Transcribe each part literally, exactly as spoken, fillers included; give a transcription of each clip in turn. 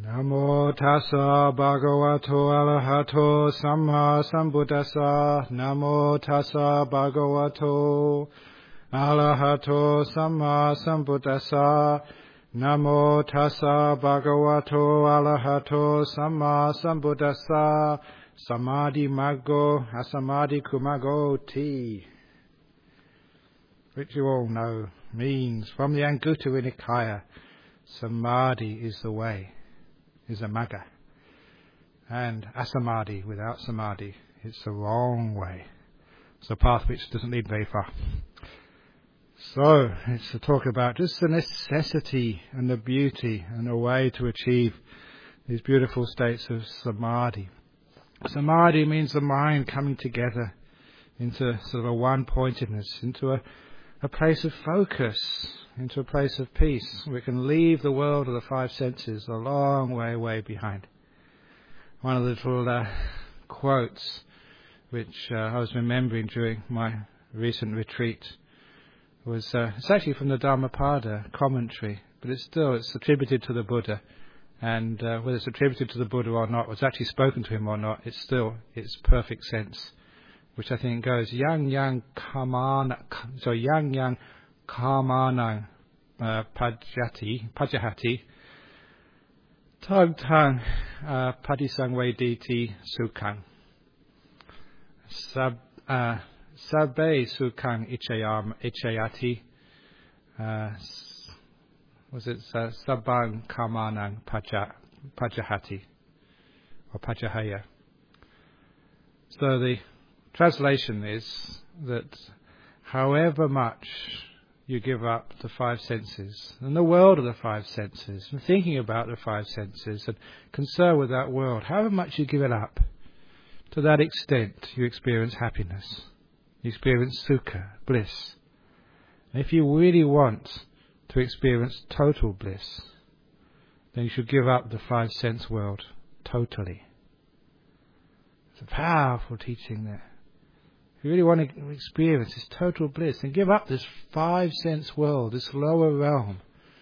Namo tassa bhagavato arahato samma sambuddhassa. Namo tassa bhagavato arahato samma sambuddhassa. Namo tassa bhagavato arahato samma sambuddhassa. Samadhi maggo asamadhi kumago ti. Which you all know means from the Anguttara Nikaya, Samadhi is the way, is a magga. And asamadhi, without samadhi, it's the wrong way. It's a path which doesn't lead very far. So, it's to talk about just the necessity and the beauty and the way to achieve these beautiful states of samadhi. Samadhi means the mind coming together into sort of a one-pointedness, into a, a place of focus, into a place of peace. We can leave the world of the five senses a long way, way behind. One of the little uh, quotes which uh, I was remembering during my recent retreat was, uh, it's actually from the Dhammapada commentary, but it's still, it's attributed to the Buddha. And uh, whether it's attributed to the Buddha or not, was actually spoken to him or not, it's still its perfect sense, which I think goes yang yang kamana, so yang yang kamana uh, pajati pajahati tang tang uh, padisangvediti sukhang sab uh, sabbe sukhang ichayam ichayati. Uh, was it uh, sabang kamanang paja, pajahati or pajahaya? So the translation is that however much you give up the five senses and the world of the five senses and thinking about the five senses and concern with that world, however much you give it up, to that extent you experience happiness, you experience sukha, bliss. And if you really want to experience total bliss, then you should give up the five sense world totally. It's a powerful teaching there. If you really want to experience this total bliss, then give up this five sense world, this lower realm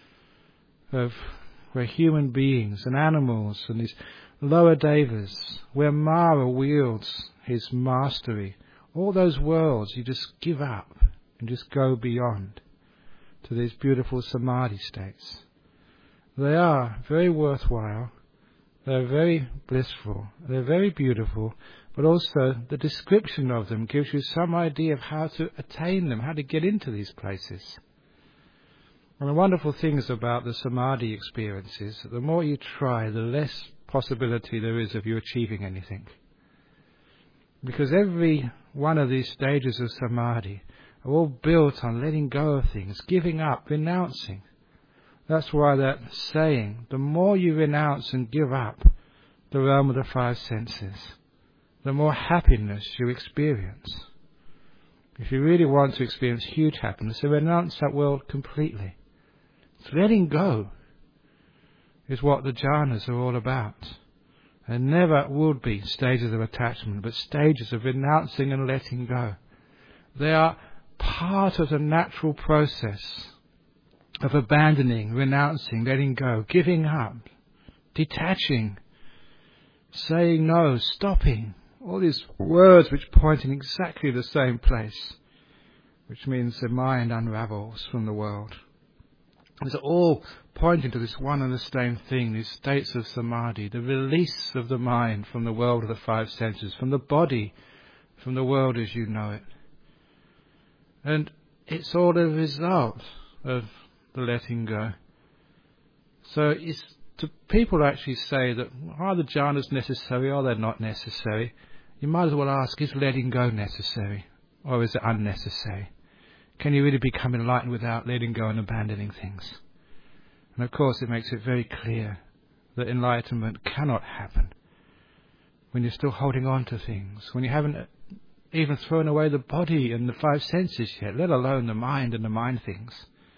of where human beings and animals and these lower devas, where Mara wields his mastery. All those worlds you just give up and just go beyond to these beautiful samadhi states. They are very worthwhile, they're very blissful, they're very beautiful, but also the description of them gives you some idea of how to attain them, how to get into these places. And the wonderful things about the samadhi experience is that the more you try, the less possibility there is of you achieving anything. Because every one of these stages of samadhi are all built on letting go of things, giving up, renouncing. That's why that saying, the more you renounce and give up the realm of the five senses, the more happiness you experience. If you really want to experience huge happiness, then renounce that world completely. It's letting go is what the jhanas are all about. There never would be stages of attachment, but stages of renouncing and letting go. They are part of the natural process of abandoning, renouncing, letting go, giving up, detaching, saying no, stopping. All these words which point in exactly the same place, which means the mind unravels from the world. It's all pointing to this one and the same thing, these states of samadhi, the release of the mind from the world of the five senses, from the body, from the world as you know it. And it's all a result of the letting go. So it's to people actually say that are the jhanas necessary or they're not necessary, you might as well ask, is letting go necessary or is it unnecessary? Can you really become enlightened without letting go and abandoning things? And of course it makes it very clear that enlightenment cannot happen when you're still holding on to things, when you haven't even thrown away the body and the five senses yet, let alone the mind and the mind things.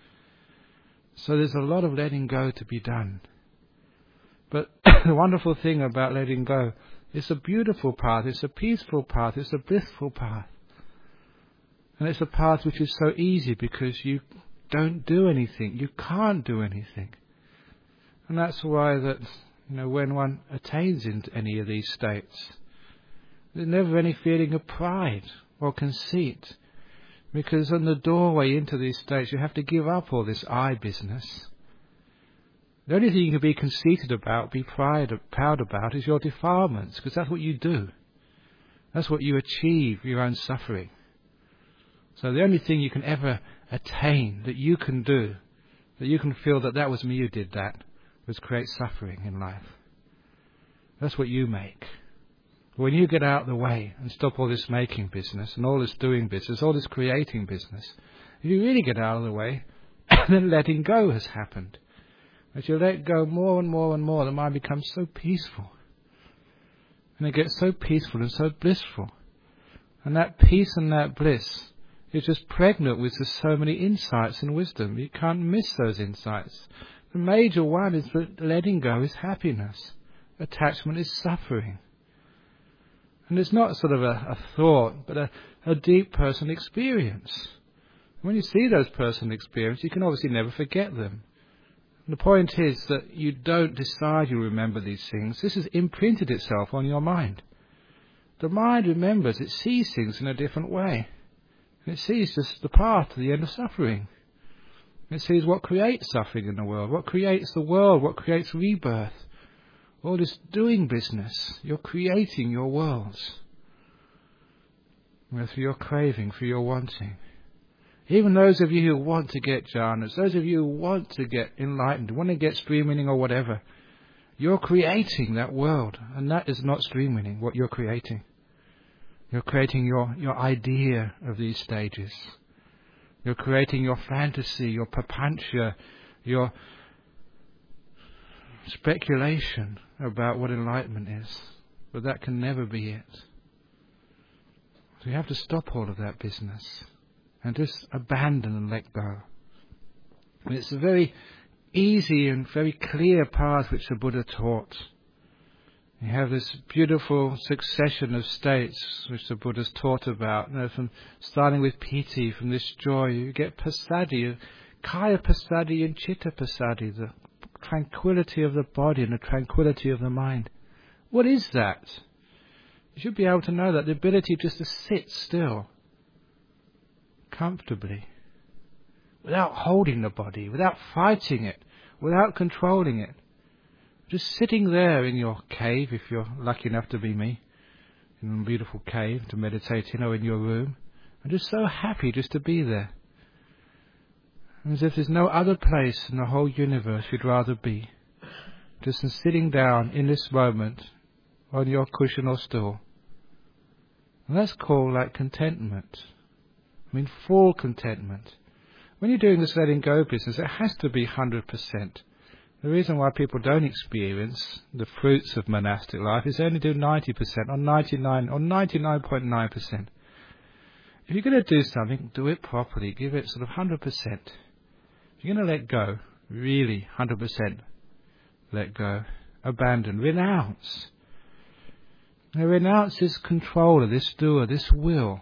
So there's a lot of letting go to be done. But the wonderful thing about letting go, it's a beautiful path, it's a peaceful path, it's a blissful path. And it's a path which is so easy because you don't do anything, you can't do anything. And that's why that You know, when one attains into any of these states, there's never any feeling of pride or conceit, because on the doorway into these states you have to give up all this I business. The only thing you can be conceited about, be proud, proud about, is your defilements, because that's what you do. That's what you achieve, your own suffering. So the only thing you can ever attain, that you can do, that you can feel that that was me who did that, was create suffering in life. That's what you make. When you get out of the way and stop all this making business and all this doing business, all this creating business, if you really get out of the way, then letting go has happened. As you let go more and more and more, the mind becomes so peaceful. And it gets so peaceful and so blissful. And that peace and that bliss is just pregnant with just so many insights and wisdom. You can't miss those insights. The major one is that letting go is happiness. Attachment is suffering. And it's not sort of a, a thought, but a, a deep personal experience. When you see those personal experiences, you can obviously never forget them. And the point is that you don't decide you remember these things. This has imprinted itself on your mind. The mind remembers, it sees things in a different way. And it sees just the path to the end of suffering. It sees what creates suffering in the world, what creates the world, what creates rebirth. All this doing business, you're creating your worlds. Through your craving, through your wanting. Even those of you who want to get jhanas, those of you who want to get enlightened, want to get stream winning or whatever, you're creating that world. And that is not stream winning, what you're creating. You're creating your, your idea of these stages. You're creating your fantasy, your papancha, your speculation about what enlightenment is. But that can never be it. So you have to stop all of that business and just abandon and let go. And it's a very easy and very clear path which the Buddha taught. You have this beautiful succession of states which the Buddha's taught about. You know, from starting with piti, from this joy, you get passaddhi, kaya passaddhi and chitta passaddhi, the tranquility of the body and the tranquility of the mind. What is that? You should be able to know that, the ability just to sit still, comfortably, without holding the body, without fighting it, without controlling it. Just sitting there in your cave, if you're lucky enough to be me, in a beautiful cave to meditate in, or in your room, and just so happy just to be there. As if there's no other place in the whole universe you'd rather be. Just in sitting down in this moment on your cushion or stool. And that's called like contentment. I mean full contentment. When you're doing this letting go business, it has to be one hundred percent. The reason why people don't experience the fruits of monastic life is they only do ninety percent or ninety-nine or ninety-nine point nine percent. If you're going to do something, do it properly. Give it sort of one hundred percent. If you're going to let go, really one hundred percent let go, abandon, renounce. Now, renounce this controller, this doer, this will.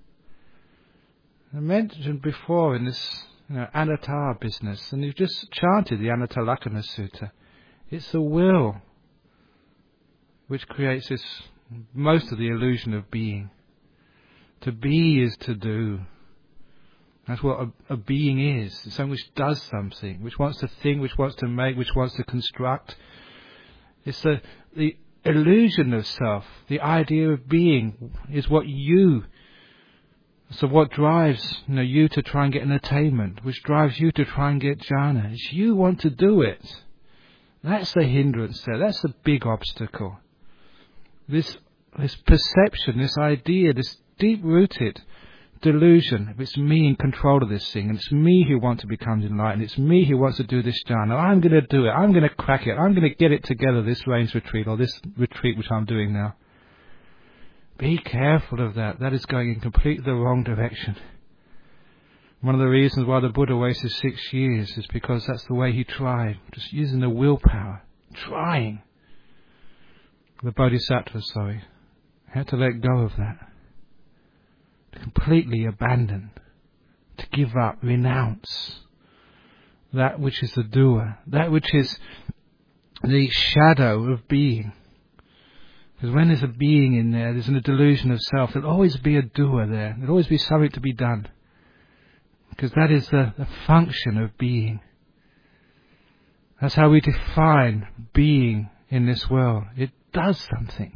I mentioned before in this you know, anatta business, and you've just chanted the Anattalakkhana Sutta. It's the will which creates this most of the illusion of being. To be is to do. That's what a, a being is. It's something which does something, which wants to think, which wants to make, which wants to construct. It's the, the illusion of self. The idea of being is what you, so what drives you, know, you to try and get an attainment, which drives you to try and get jhana. It's you want to do it. That's the hindrance there. That's the big obstacle. This, this perception, this idea, this deep-rooted delusion. It's me in control of this thing, and it's me who wants to become enlightened. It's me who wants to do this jhana. I'm going to do it. I'm going to crack it. I'm going to get it together, this rains retreat, or this retreat which I'm doing now. Be careful of that. That is going in completely the wrong direction. One of the reasons why the Buddha wasted six years is because that's the way he tried, just using the willpower, trying. The Bodhisattva, sorry, had to let go of that. To completely abandon, to give up, renounce that which is the doer, that which is the shadow of being. Because when there's a being in there, there's a delusion of self. There'll always be a doer there. There'll always be something to be done. Because that is the, the function of being. That's how we define being in this world. It does something.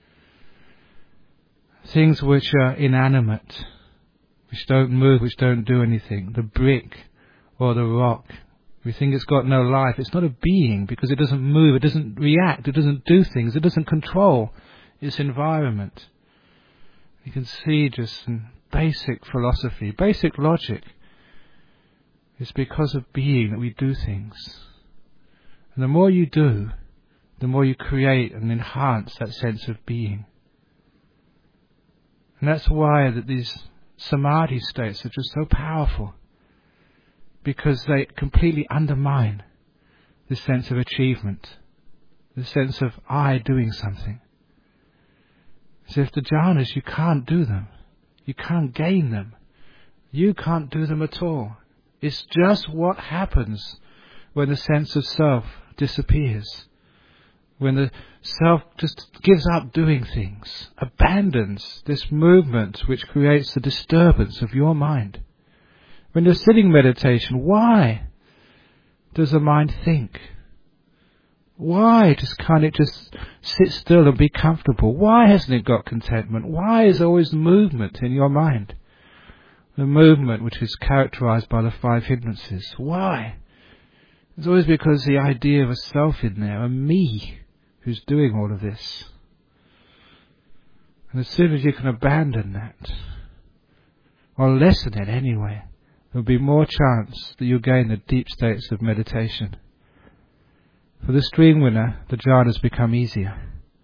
Things which are inanimate, which don't move, which don't do anything. The brick or the rock. We think it's got no life. It's not a being because it doesn't move, it doesn't react, it doesn't do things, it doesn't control its environment. You can see just in basic philosophy, basic logic. It's because of being that we do things. And the more you do, the more you create and enhance that sense of being. And that's why that these samadhi states are just so powerful. Because they completely undermine this sense of achievement, this sense of I doing something. So if the jhanas, you can't do them. You can't gain them. You can't do them at all. It's just what happens when the sense of self disappears. When the self just gives up doing things, abandons this movement which creates the disturbance of your mind. When you're sitting meditation, why does the mind think? Why just can't it just sit still and be comfortable? Why hasn't it got contentment? Why is there always movement in your mind? The movement which is characterized by the five hindrances. Why? It's always because the idea of a self in there, a me, who's doing all of this. And as soon as you can abandon that, or lessen it anyway, there'll be more chance that you'll gain the deep states of meditation. For the stream winner, the jhanas become easier.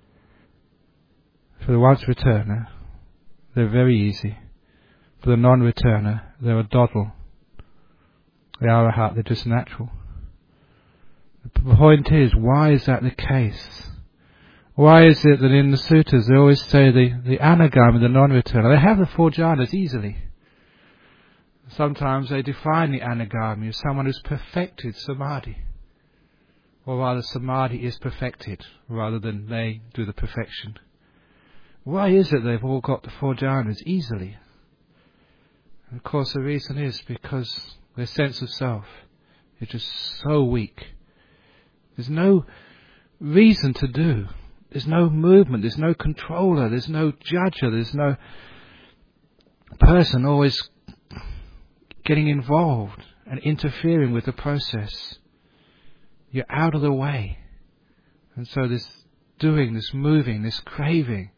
For the once returner, they're very easy. For the non-returner, they're a doddle. The arahat, they're just natural. The point is, why is that the case? Why is it that in the suttas they always say the, the anagami, the non-returner, they have the four jhanas easily. Sometimes they define the anagami as someone who's perfected samadhi. Or rather, samadhi is perfected, rather than they do the perfection. Why is it they've all got the four jhanas easily? And of course the reason is because their sense of self is just so weak. There's no reason to do. There's no movement, there's no controller, there's no judger, there's no person always getting involved and interfering with the process. You're out of the way. And so this doing, this moving, this craving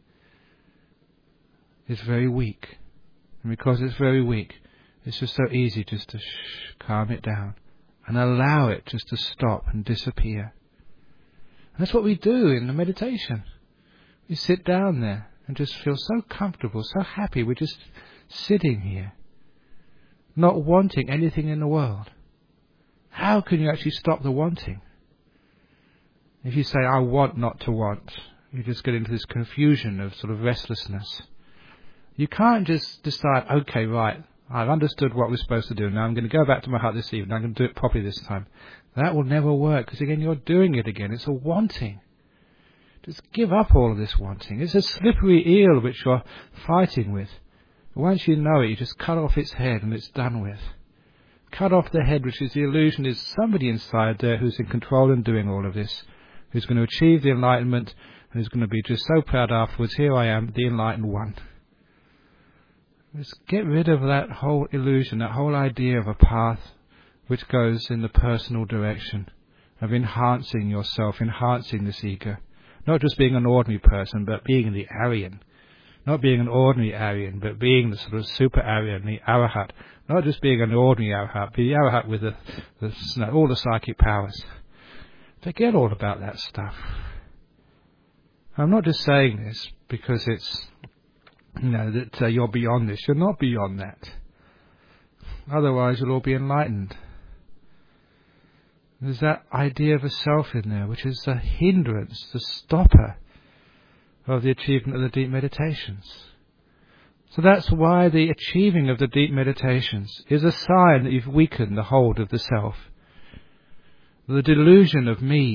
is very weak. And because it's very weak, it's just so easy just to shh, calm it down and allow it just to stop and disappear. And that's what we do in the meditation. We sit down there and just feel so comfortable, so happy. We're just sitting here, not wanting anything in the world. How can you actually stop the wanting? If you say, I want not to want, you just get into this confusion of sort of restlessness. You can't just decide, okay, right, I've understood what we're supposed to do. Now I'm going to go back to my heart this evening. I'm going to do it properly this time. That will never work, because again, you're doing it again. It's a wanting. Just give up all of this wanting. It's a slippery eel which you're fighting with. Once you know it, you just cut off its head and it's done with. Cut off the head, which is the illusion is somebody inside there who's in control and doing all of this, who's going to achieve the enlightenment and who's going to be just so proud afterwards, here I am, the enlightened one. Just get rid of that whole illusion, that whole idea of a path which goes in the personal direction of enhancing yourself, enhancing this ego. Not just being an ordinary person, but being the Aryan. Not being an ordinary Aryan, but being the sort of super Aryan, the Arahat. Not just being an ordinary Arahat, be the Arahat with the, the, you know, all the psychic powers. Forget all about that stuff. I'm not just saying this because it's, you know, that uh, you're beyond this. You're not beyond that. Otherwise you'll all be enlightened. There's that idea of a self in there, which is the hindrance, the stopper of the achievement of the deep meditations. So that's why the achieving of the deep meditations is a sign that you've weakened the hold of the self. The delusion of me,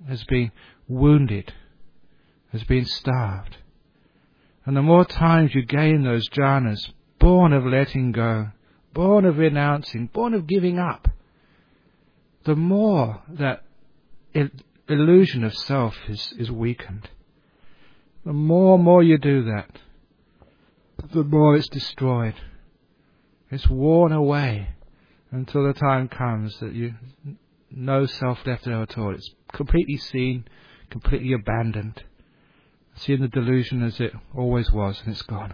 has been wounded, has been starved. And the more times you gain those jhanas, born of letting go, born of renouncing, born of giving up, the more that il- illusion of self is, is weakened. The more and more you do that, the more it's destroyed. It's worn away until the time comes that you no self left there at all. It's completely seen, completely abandoned. Seeing the delusion as it always was, and it's gone.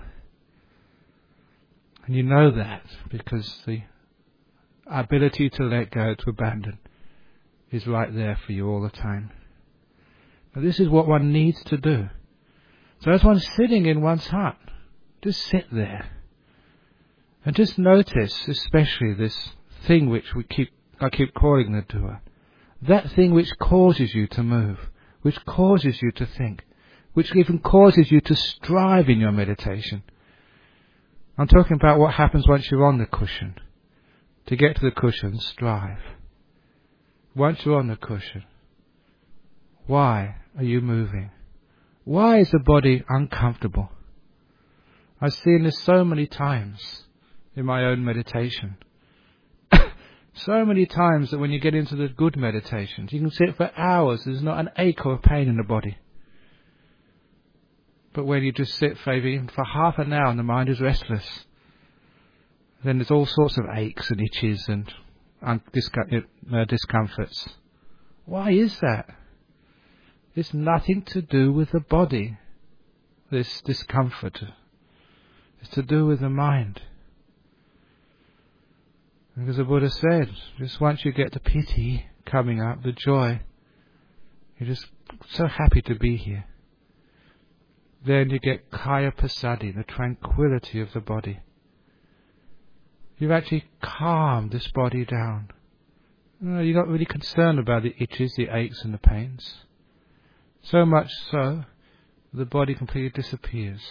And you know that because the ability to let go, to abandon, is right there for you all the time. Now this is what one needs to do. So as one's sitting in one's hut, just sit there. And just notice, especially this thing which we keep, I keep calling the doer. That thing which causes you to move, which causes you to think, which even causes you to strive in your meditation. I'm talking about what happens once you're on the cushion. To get to the cushion, strive. Once you're on the cushion, why are you moving? Why is the body uncomfortable? I've seen this so many times in my own meditation. So many times that when you get into the good meditations, you can sit for hours, there's not an ache or a pain in the body. But when you just sit for maybe for half an hour and the mind is restless, then there's all sorts of aches and itches and un- discom- uh, discomforts. Why is that? It's nothing to do with the body, this discomfort. It's to do with the mind. Because the Buddha said, just once you get the piti coming up, the joy, you're just so happy to be here. Then you get kaya pasadi, the tranquility of the body. You've actually calmed this body down. You're not really concerned about the itches, the aches and the pains. So much so, the body completely disappears.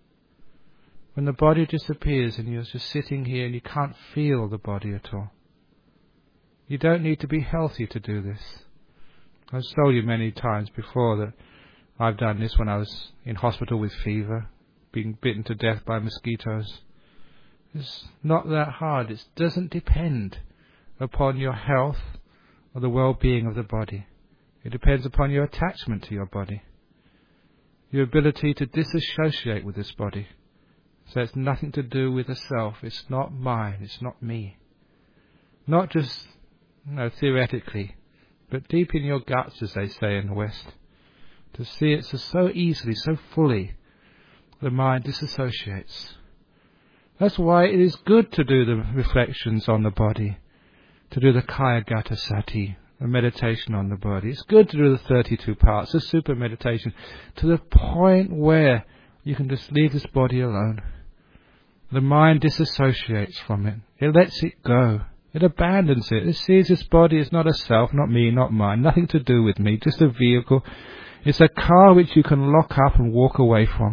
When the body disappears and you're just sitting here and you can't feel the body at all. You don't need to be healthy to do this. I've told you many times before that I've done this when I was in hospital with fever, being bitten to death by mosquitoes. It's not that hard. It doesn't depend upon your health or the well-being of the body. It depends upon your attachment to your body, your ability to disassociate with this body. So it's nothing to do with the self. It's not mine. It's not me. Not just, you know, theoretically, but deep in your guts, as they say in the West. To see it so, so easily, so fully, the mind disassociates. That's why it is good to do the reflections on the body, to do the Kaya Gata Sati, the meditation on the body. It's good to do the thirty-two parts, the super meditation, to the point where you can just leave this body alone. The mind disassociates from it. It lets it go. It abandons it. It sees this body as not a self, not me, not mine, nothing to do with me, just a vehicle. It's a car which you can lock up and walk away from.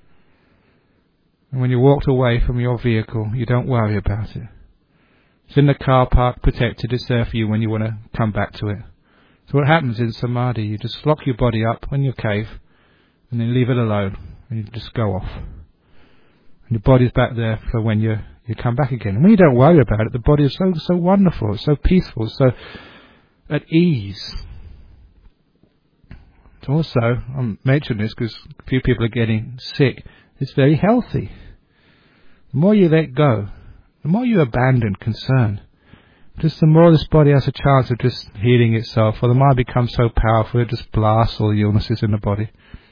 And when you walked away from your vehicle, you don't worry about it. It's in the car park, protected. It's there for you when you want to come back to it. So what happens in Samadhi, you just lock your body up in your cave and then leave it alone and you just go off. And your body's back there for when you you come back again. And when you don't worry about it, the body is so so wonderful, so peaceful, so at ease. Also, I'm mentioning this because a few people are getting sick. It's very healthy. The more you let go, the more you abandon concern, just the more this body has a chance of just healing itself, or the mind becomes so powerful it just blasts all the illnesses in the body.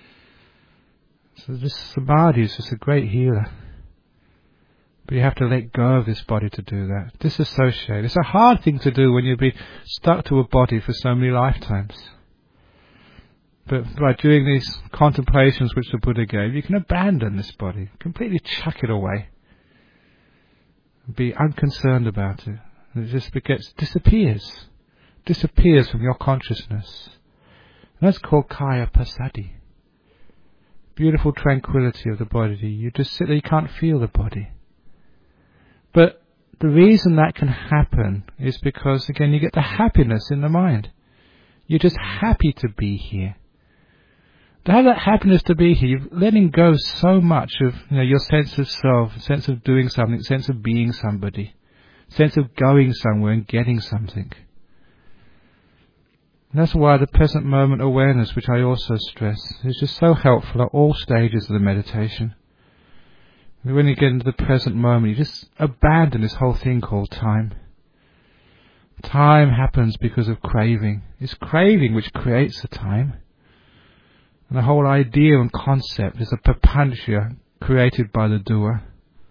So this Samadhi is just a great healer. But you have to let go of this body to do that. Disassociate. It's a hard thing to do when you've been stuck to a body for so many lifetimes. But by doing these contemplations which the Buddha gave, you can abandon this body, completely chuck it away, be unconcerned about it. And it just gets, disappears, disappears from your consciousness. And that's called Kaya Pasadi. Beautiful tranquility of the body. You just sit there, you can't feel the body. But the reason that can happen is because, again, you get the happiness in the mind. You're just happy to be here. To have that happiness to be here, you're letting go so much of, you know, your sense of self, sense of doing something, sense of being somebody, sense of going somewhere and getting something. And that's why the present moment awareness, which I also stress, is just so helpful at all stages of the meditation. When you get into the present moment, you just abandon this whole thing called time. Time happens because of craving. It's craving which creates the time. And the whole idea and concept is a papancha created by the doer.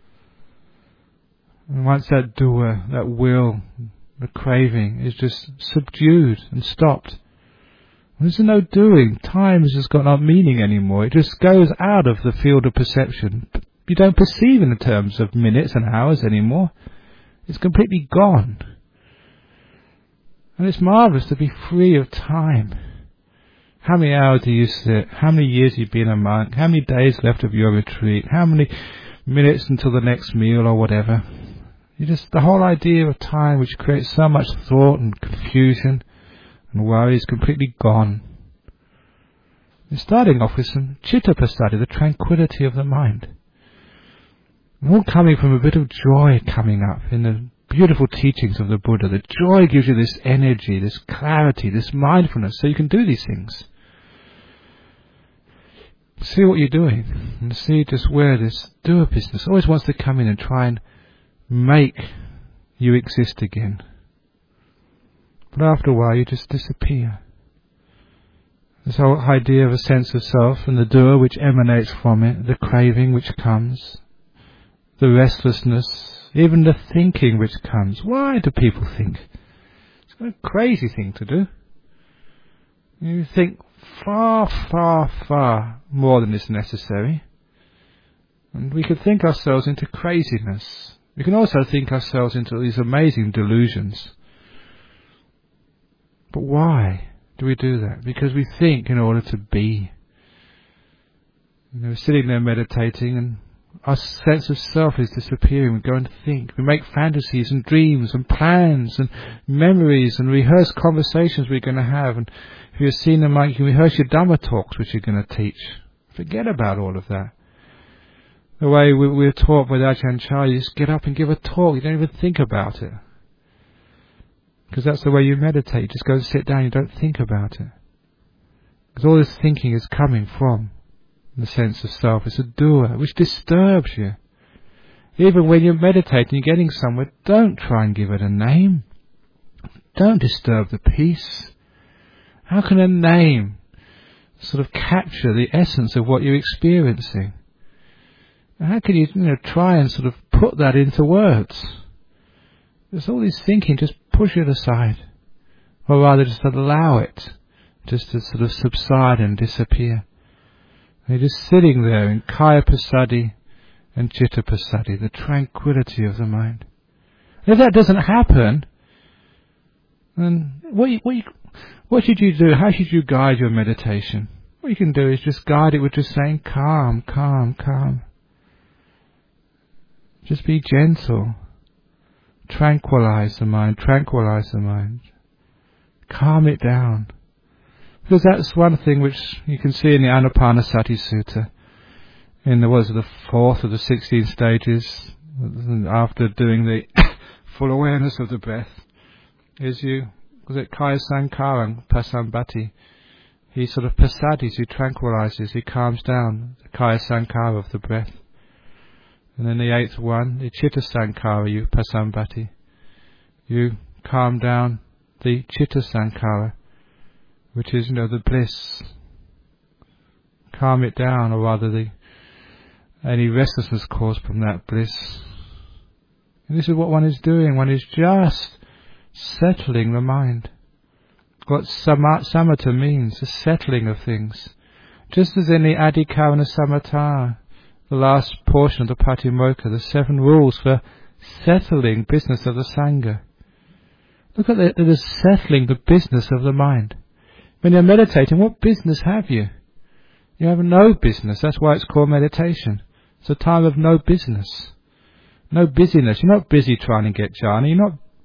And once that doer, that will, the craving is just subdued and stopped, there's no doing. Time has just got no meaning anymore. It just goes out of the field of perception. You don't perceive in the terms of minutes and hours anymore. It's completely gone. And it's marvellous to be free of time. How many hours do you sit? How many years have you been a monk? How many days left of your retreat? How many minutes until the next meal or whatever? You just, the whole idea of time, which creates so much thought and confusion and worry, is completely gone. You're starting off with some chitta passaddhi, the tranquility of the mind. And all coming from a bit of joy coming up in the beautiful teachings of the Buddha. The joy gives you this energy, this clarity, this mindfulness, so you can do these things. See what you're doing, and see just where this doer business always wants to come in and try and make you exist again. But after a while you just disappear. This whole idea of a sense of self and the doer which emanates from it, the craving which comes, the restlessness, even the thinking which comes. Why do people think? It's a crazy thing to do. You think far, far, far more than is necessary. And we could think ourselves into craziness. We can also think ourselves into these amazing delusions. But why do we do that? Because we think in order to be. You know, we're sitting there meditating and our sense of self is disappearing. We go and think. We make fantasies and dreams and plans and memories and rehearse conversations we're going to have. And if you've seen them, like you rehearse your Dhamma talks which you're going to teach. Forget about all of that. The way we, we're taught by Ajahn Chah, you just get up and give a talk. You don't even think about it. Because that's the way you meditate. You just go and sit down. You don't think about it. Because all this thinking is coming from the sense of self. It's a doer which disturbs you. Even when you're meditating, you're getting somewhere, don't try and give it a name. Don't disturb the peace. How can a name sort of capture the essence of what you're experiencing? How can you, you know, try and sort of put that into words? There's all this thinking, just push it aside. Or rather just allow it just to sort of subside and disappear. And you're just sitting there in kaya passaddhi and citta passaddhi, the tranquility of the mind. And if that doesn't happen, then what, you, what, you, what should you do? How should you guide your meditation? What you can do is just guide it with just saying calm, calm, calm. Just be gentle. Tranquilize the mind, tranquilize the mind. Calm it down. Because that's one thing which you can see in the Anapanasati Sutta. In the, was it the fourth of the sixteen stages, after doing the full awareness of the breath, is you, was it Kaya Sankarang Pasambati? He sort of passaddhis, he tranquilizes, he calms down the Kaya Sankara of the breath. And then the eighth one, the Chitta Sankara, you Pasambati. You calm down the Chitta Sankara, which is, you know, the bliss. Calm it down, or rather the any restlessness caused from that bliss. And this is what one is doing. One is just settling the mind. What samatha means, the settling of things. Just as in the Adhikarana Samatha, the last portion of the Patimokkha, the seven rules for settling business of the Sangha. Look at it as settling the business of the mind. When you're meditating, what business have you? You have no business. That's why it's called meditation. It's a time of no business. No busyness. You're not busy trying to get jhana. You're not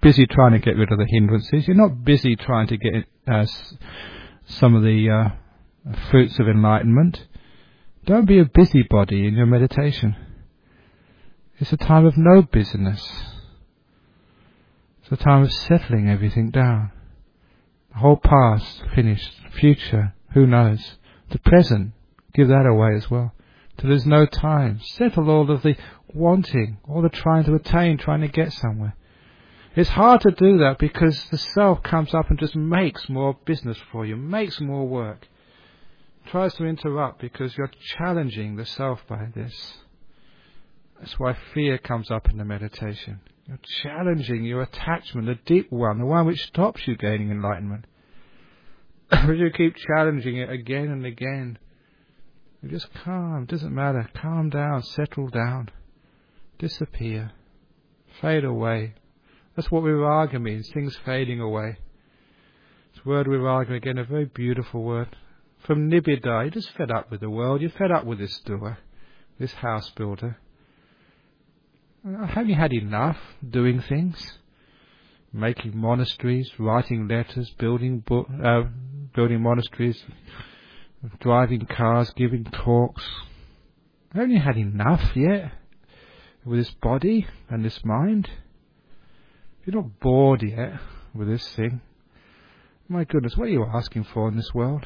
busy trying to get rid of the hindrances. You're not busy trying to get uh, s- some of the uh, fruits of enlightenment. Don't be a busybody in your meditation. It's a time of no business. It's a time of settling everything down. The whole past, finished. Future, who knows. The present, give that away as well. Till there's no time. Settle all of the wanting, all the trying to attain, trying to get somewhere. It's hard to do that because the self comes up and just makes more business for you, makes more work. Tries to interrupt because you're challenging the self by this. That's why fear comes up in the meditation. You're challenging your attachment, the deep one, the one which stops you gaining enlightenment. But you keep challenging it again and again. You just calm, doesn't matter. Calm down, settle down, disappear, fade away. That's what viraga means, things fading away. This word viraga, again, a very beautiful word. From nibbida, you're just fed up with the world, you're fed up with this doer, this house builder. Have you had enough doing things? Making monasteries, writing letters, building book, uh, building monasteries, driving cars, giving talks. Haven't you had enough yet with this body and this mind? You're not bored yet with this thing. My goodness, what are you asking for in this world?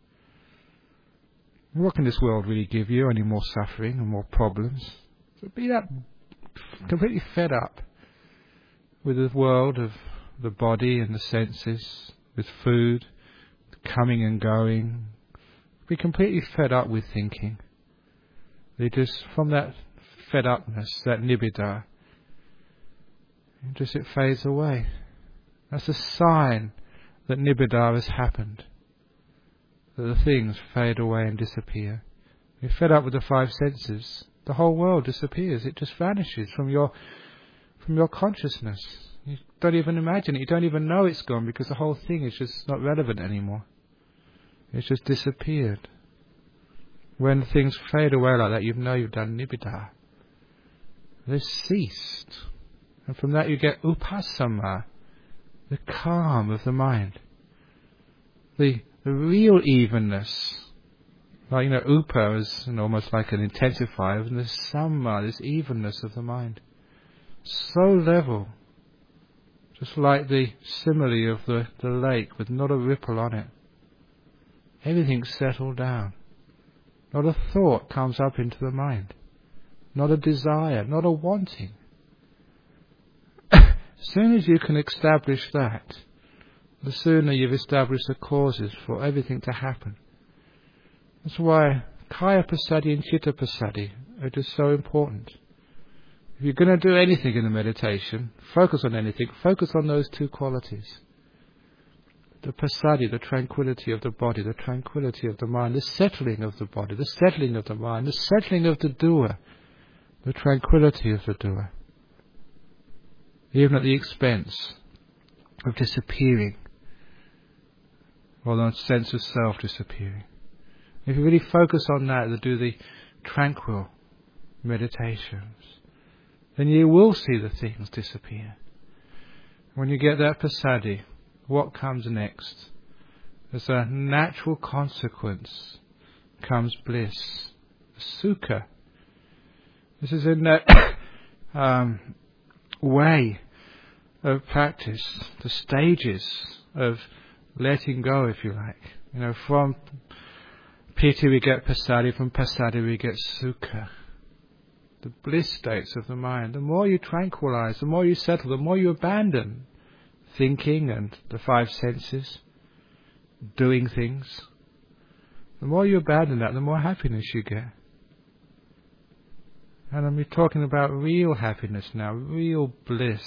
What can this world really give you? Any more suffering and more problems? So be that completely fed up with the world of the body and the senses, with food, coming and going. Be completely fed up with thinking. They just, from that fed upness, that nibbida, just it fades away. That's a sign that nibbida has happened. That the things fade away and disappear. You're fed up with the five senses, the whole world disappears. It just vanishes from your from your consciousness. You don't even imagine it. You don't even know it's gone because the whole thing is just not relevant anymore. It's just disappeared. When things fade away like that, you know you've done nibbida. They've ceased. And from that you get upasama, the calm of the mind. The the real evenness. Like, you know, upa is you know, almost like an intensifier, and there's samma, this evenness of the mind. So level. Just like the simile of the, the lake with not a ripple on it. Everything's settled down. Not a thought comes up into the mind. Not a desire, not a wanting. As soon as you can establish that, the sooner you've established the causes for everything to happen. That's why kaya passaddhi and chitta passaddhi are just so important. If you're going to do anything in the meditation, focus on anything, focus on those two qualities. The passaddhi, the tranquility of the body, the tranquility of the mind, the settling of the body, the settling of the mind, the settling of the doer, the tranquility of the doer. Even at the expense of disappearing, or the sense of self disappearing. If you really focus on that, to do the tranquil meditations, then you will see the things disappear. When you get that passaddhi, what comes next? As a natural consequence comes bliss, sukha. This is in that um, way of practice, the stages of letting go, if you like. You know, from piti we get passaddhi, from passaddhi we get sukha. The bliss states of the mind. The more you tranquilize, the more you settle, the more you abandon thinking and the five senses, doing things. The more you abandon that, the more happiness you get. And I'm talking about real happiness now, real bliss.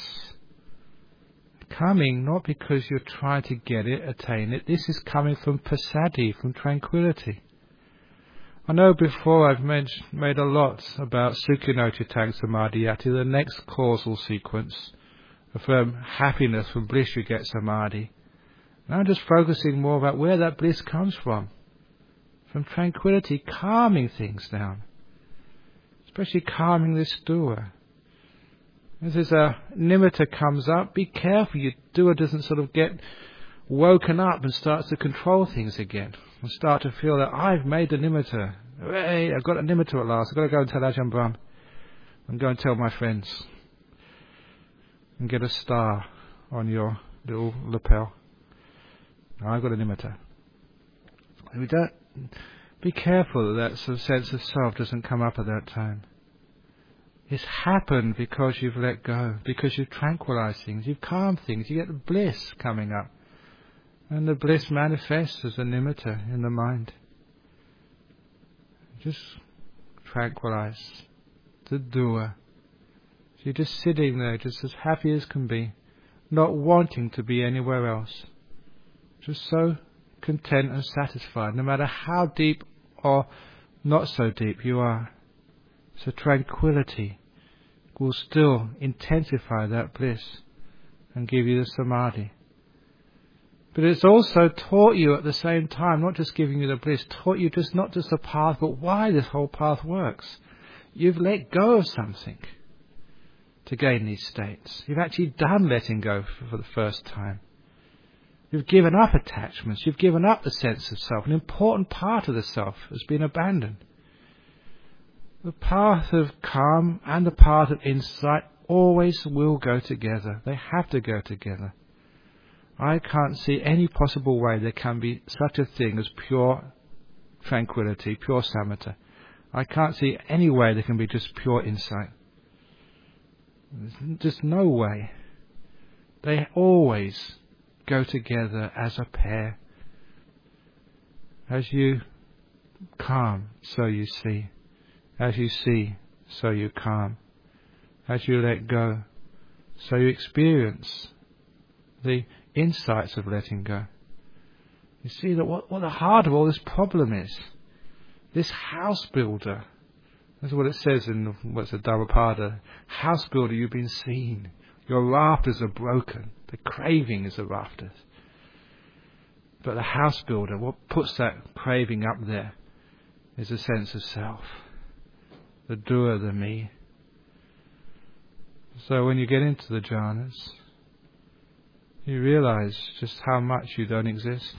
Coming not because you're trying to get it, attain it. This is coming from passaddhi, from tranquility. I know before I've made, made a lot about Sukhinotitang Samadhiyati, the next causal sequence. From happiness, from bliss you get samadhi. And I'm just focusing more about where that bliss comes from. From tranquility, calming things down. Especially calming this doer. As this uh, nimitta comes up, be careful your doer doesn't sort of get woken up and starts to control things again. And start to feel that I've made the nimitta. Hey, I've got a nimitta at last. I've got to go and tell Ajahn Brahm. And go and tell my friends. And get a star on your little lapel. I've got a nimitta. We don't, be careful that that sort of sense of self doesn't come up at that time. It's happened because you've let go, because you've tranquilized things, you've calmed things, you get the bliss coming up. And the bliss manifests as a nimitta in the mind. Just tranquilize the doer. So you're just sitting there, just as happy as can be, not wanting to be anywhere else. Just so content and satisfied, no matter how deep or not so deep you are. So tranquility will still intensify that bliss and give you the samadhi. But it's also taught you at the same time, not just giving you the bliss, taught you just not just the path, but why this whole path works. You've let go of something to gain these states. You've actually done letting go for, for the first time. You've given up attachments. You've given up the sense of self. An important part of the self has been abandoned. The path of calm and the path of insight always will go together. They have to go together. I can't see any possible way there can be such a thing as pure tranquility, pure samatha. I can't see any way there can be just pure insight. There's just no way. They always go together as a pair. As you calm, so you see. As you see, so you calm. As you let go, so you experience the insights of letting go. You see that what, what the heart of all this problem is. This house builder. That's what it says in what's the Dhammapada. House builder, you've been seen. Your rafters are broken. The craving is the rafters. But the house builder, what puts that craving up there is a sense of self. The doer, the me. So when you get into the jhanas, you realize just how much you don't exist.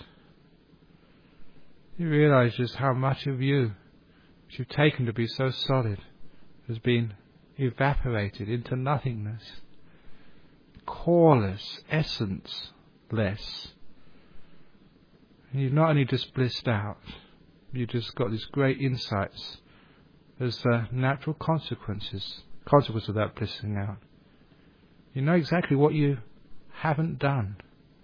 You realize just how much of you, which you've taken to be so solid, has been evaporated into nothingness. Coreless, essence-less. You've not only just blissed out, you've just got these great insights as the natural consequences, consequence of that blissing out. You know exactly what you haven't done.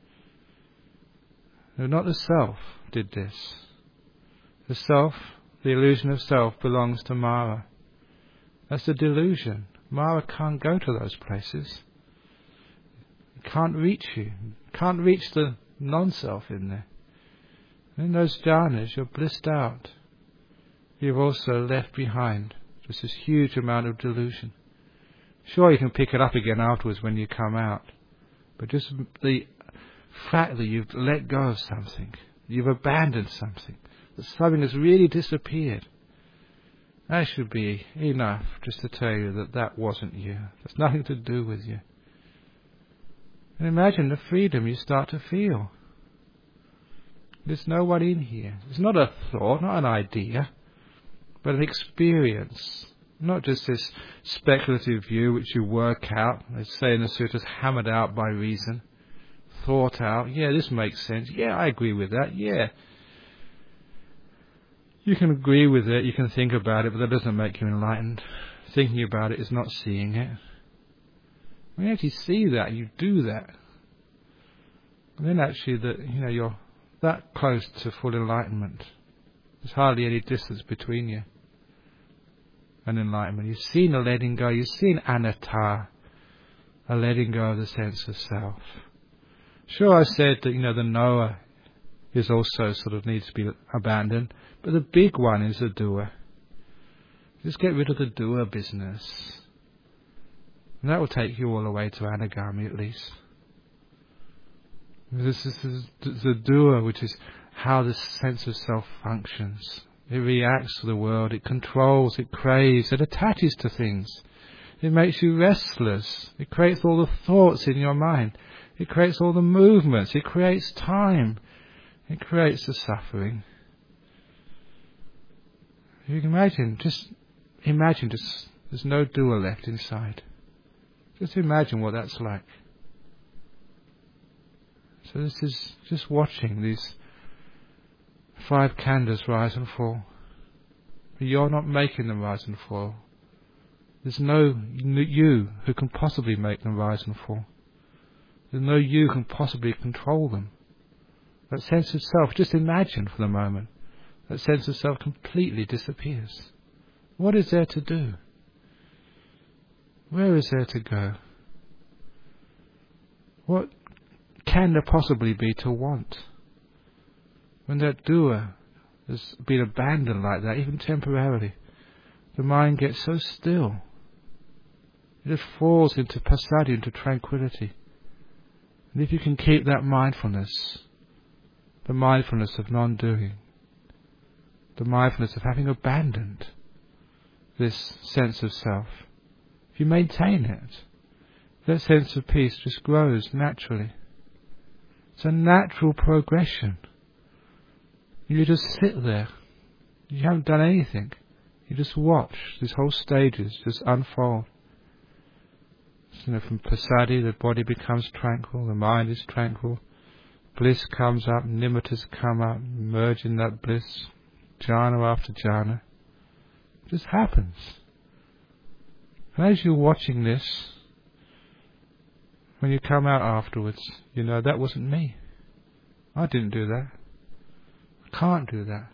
No, not the self did this. The self, the illusion of self, belongs to Mara. That's the delusion. Mara can't go to those places. It can't reach you. It can't reach the non-self in there. In those jhanas, you're blissed out. You've also left behind just this huge amount of delusion. Sure, you can pick it up again afterwards when you come out. But just the fact that you've let go of something, you've abandoned something, that something has really disappeared, that should be enough just to tell you that that wasn't you. That's nothing to do with you. And imagine the freedom you start to feel. There's no one in here. It's not a thought, not an idea, but an experience. Not just this speculative view which you work out, they say in the sutras, hammered out by reason, thought out. Yeah, this makes sense. Yeah, I agree with that. Yeah. You can agree with it, you can think about it, but that doesn't make you enlightened. Thinking about it is not seeing it. When you actually see that, you do that, then actually that you know you're that close to full enlightenment. There's hardly any distance between you and enlightenment. You've seen a letting go, you've seen anatta, a letting go of the sense of self. Sure, I said that you know the knower is also sort of needs to be abandoned, but the big one is the doer. Just get rid of the doer business, and that will take you all the way to anagami at least. This is the doer, which is how the sense of self functions. It reacts to the world, it controls, it craves, it attaches to things. It makes you restless. It creates all the thoughts in your mind. It creates all the movements. It creates time. It creates the suffering. You can imagine, just imagine just there's no doer left inside. Just imagine what that's like. So this is just watching these five khandhas rise and fall. But you're not making them rise and fall. There's no you who can possibly make them rise and fall. There's no you who can possibly control them. That sense of self, just imagine for the moment, that sense of self completely disappears. What is there to do? Where is there to go? What can there possibly be to want? When that doer has been abandoned like that, even temporarily, the mind gets so still. It just falls into passaddhi, into tranquility. And if you can keep that mindfulness, the mindfulness of non-doing, the mindfulness of having abandoned this sense of self, if you maintain it, that sense of peace just grows naturally. It's a natural progression. You just sit there. You haven't done anything. You just watch these whole stages just unfold. You know, from passaddhi, the body becomes tranquil, the mind is tranquil, bliss comes up, nimittas come up, merge in that bliss, jhana after jhana. It just happens. And as you're watching this, when you come out afterwards, you know, that wasn't me. I didn't do that. I can't do that.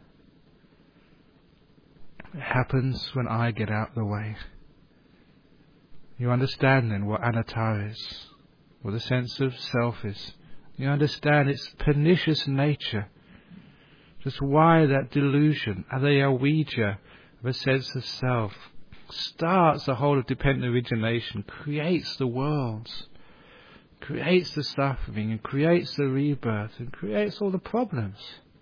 It happens when I get out of the way. You understand then what anatta is, what the sense of self is. You understand its pernicious nature. Just why that delusion, adayavijja, of a sense of self, starts the whole of dependent origination, creates the worlds, creates the suffering, and creates the rebirth, and creates all the problems.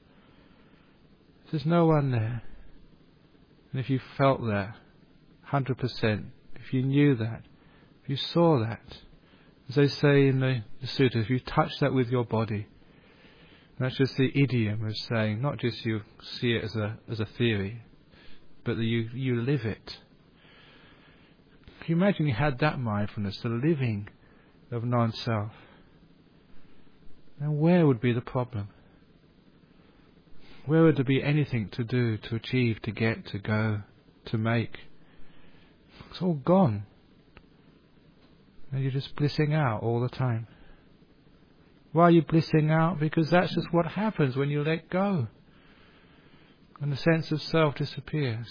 There's no one there. And if you felt that, one hundred percent, if you knew that, if you saw that, as they say in the, the sutta, if you touch that with your body, that's just the idiom of saying, not just you see it as a as a theory, but that you, you live it. Can you imagine you had that mindfulness, the living of non-self? Then where would be the problem? Where would there be anything to do, to achieve, to get, to go, to make? It's all gone. And you're just blissing out all the time. Why are you blissing out? Because that's just what happens when you let go. When the sense of self disappears.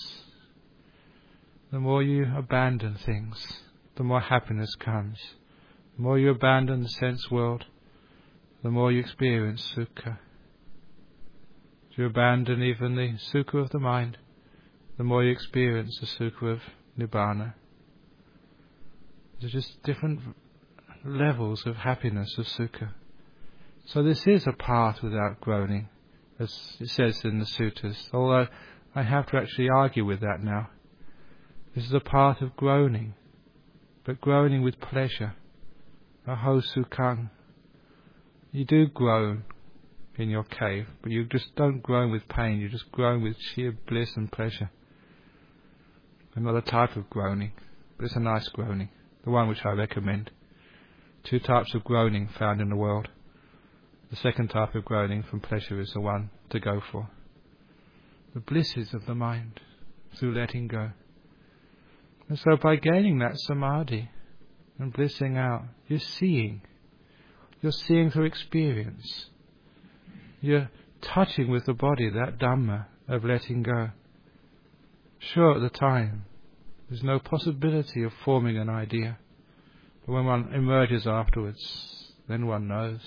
The more you abandon things, the more happiness comes. The more you abandon the sense world, the more you experience sukha. If you abandon even the sukha of the mind, the more you experience the sukha of nibbana. There's just different levels of happiness, of sukha. So this is a path without groaning, as it says in the suttas, although I have to actually argue with that now. This is a path of groaning, but groaning with pleasure. Aho sukhang. You do groan in your cave, but you just don't groan with pain, you just groan with sheer bliss and pleasure. Another type of groaning, but it's a nice groaning, the one which I recommend. Two types of groaning found in the world. The second type of groaning from pleasure is the one to go for. The blisses of the mind through letting go. And so by gaining that samadhi and blissing out, you're seeing. You're seeing through experience. You're touching with the body that Dhamma of letting go. Sure, at the time, there's no possibility of forming an idea. But when one emerges afterwards, then one knows.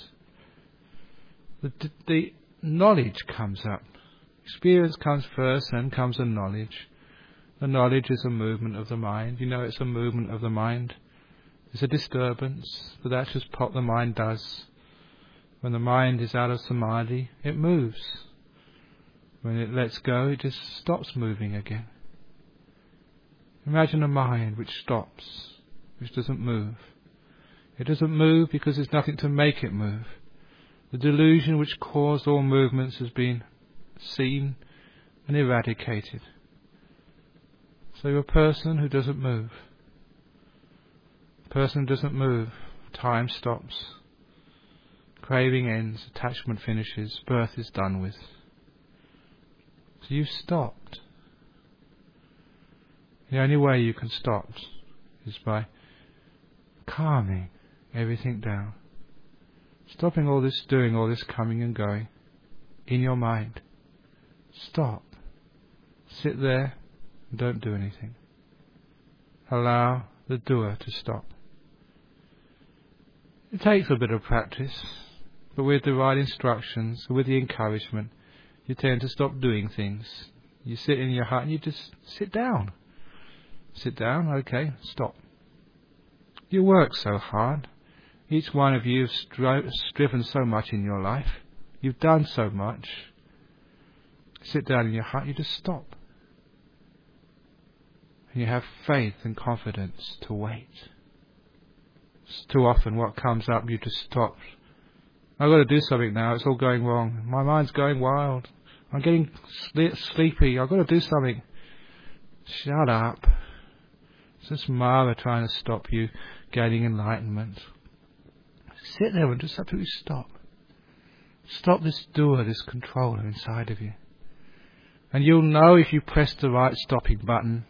The, the knowledge comes up. Experience comes first, then comes the knowledge. The knowledge is a movement of the mind. You know it's a movement of the mind. It's a disturbance, but that's just what the mind does. When the mind is out of samadhi, it moves. When it lets go, it just stops moving again. Imagine a mind which stops. which doesn't move. It doesn't move because there's nothing to make it move. The delusion which caused all movements has been seen and eradicated. So you're a person who doesn't move. A person who doesn't move. Time stops. Craving ends. Attachment finishes. Birth is done with. So you've stopped. The only way you can stop is by calming everything down. Stopping all this doing, all this coming and going in your mind. Stop. Sit there and don't do anything. Allow the doer to stop. It takes a bit of practice, but with the right instructions, with the encouragement, you tend to stop doing things. You sit in your hut and you just sit down. Sit down, okay, stop. You work so hard. Each one of you has stri- striven so much in your life. You've done so much. Sit down in your hut, you just stop. And you have faith and confidence to wait. It's too often what comes up, you just stop. I've got to do something now, it's all going wrong. My mind's going wild. I'm getting sle- sleepy, I've got to do something. Shut up. It's just Mara trying to stop you gaining enlightenment. Sit there and just absolutely stop. Stop this doer, this controller inside of you. And you'll know if you press the right stopping button,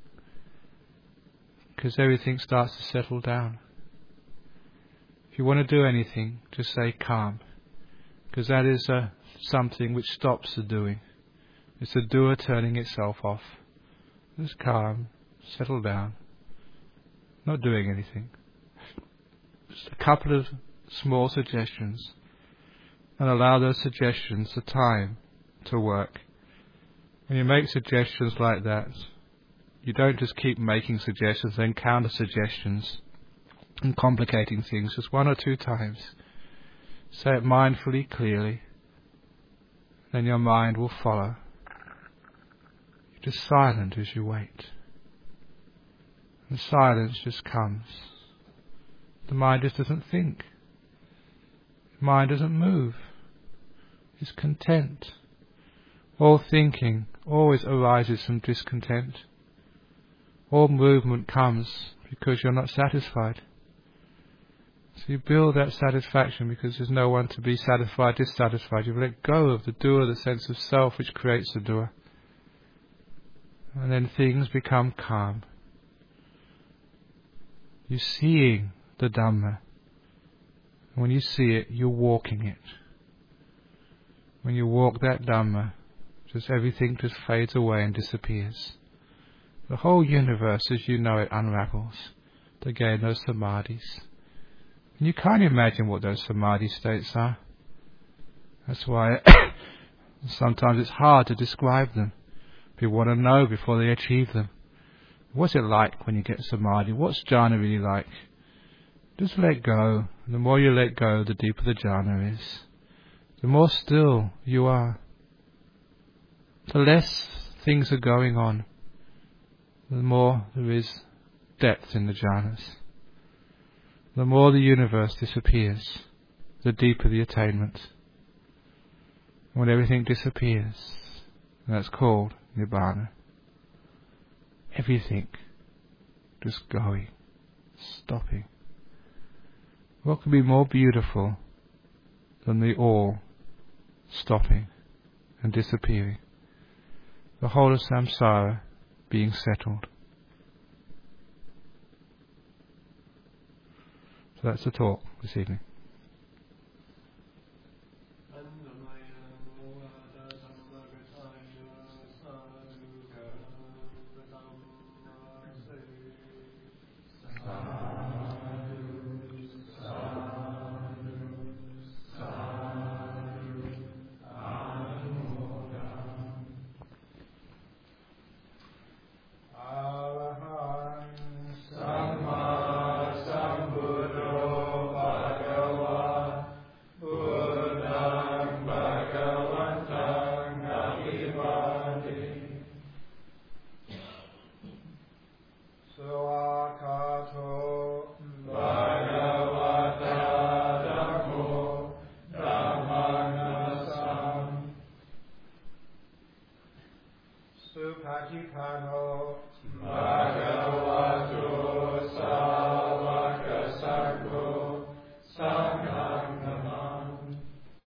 because everything starts to settle down. If you want to do anything, just say calm, because that is uh, something which stops the doing. It's the doer turning itself off. Just calm, settle down, not doing anything. Just a couple of small suggestions, and allow those suggestions the time to work. When you make suggestions like that, you don't just keep making suggestions, then counter suggestions and complicating things just one or two times. Say it mindfully, clearly, then your mind will follow. You're just silent as you wait. And silence just comes. The mind just doesn't think. The mind doesn't move. It's content. All thinking always arises from discontent. All movement comes because you're not satisfied. So you build that satisfaction because there's no one to be satisfied, dissatisfied. You've let go of the doer, the sense of self which creates the doer. And then things become calm. You're seeing the Dhamma. When you see it, you're walking it. When you walk that Dhamma, just everything just fades away and disappears. The whole universe as you know it unravels to gain those samadhis. And you can't imagine what those samadhi states are. That's why sometimes it's hard to describe them. People want to know before they achieve them. What's it like when you get samadhi? What's jhana really like? Just let go. The more you let go, the deeper the jhana is. The more still you are. The less things are going on, the more there is depth in the jhanas. The more the universe disappears, the deeper the attainment. When everything disappears, that's called Nibbana. Everything just going, stopping. What could be more beautiful than the all stopping and disappearing? The whole of samsara being settled. So that's the talk this evening. Samma Sambuddho Bhagavato Pajitano